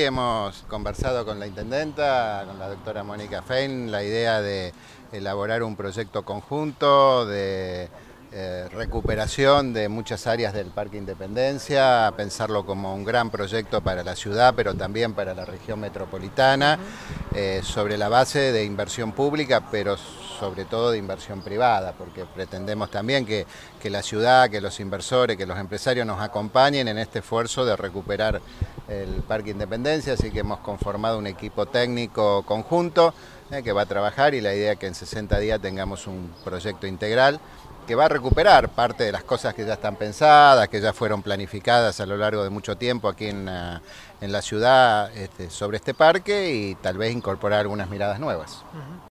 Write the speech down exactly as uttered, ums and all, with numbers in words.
hemos conversado con la intendenta, con la doctora Mónica Fein, la idea de elaborar un proyecto conjunto de eh, recuperación de muchas áreas del Parque Independencia, pensarlo como un gran proyecto para la ciudad, pero también para la región metropolitana, eh, sobre la base de inversión pública, pero sobre todo de inversión privada, porque pretendemos también que, que la ciudad, que los inversores, que los empresarios nos acompañen en este esfuerzo de recuperar el Parque Independencia, así que hemos conformado un equipo técnico conjunto eh, que va a trabajar, y la idea es que en sesenta días tengamos un proyecto integral que va a recuperar parte de las cosas que ya están pensadas, que ya fueron planificadas a lo largo de mucho tiempo aquí en, uh, en la ciudad este, sobre este parque, y tal vez incorporar algunas miradas nuevas. Uh-huh.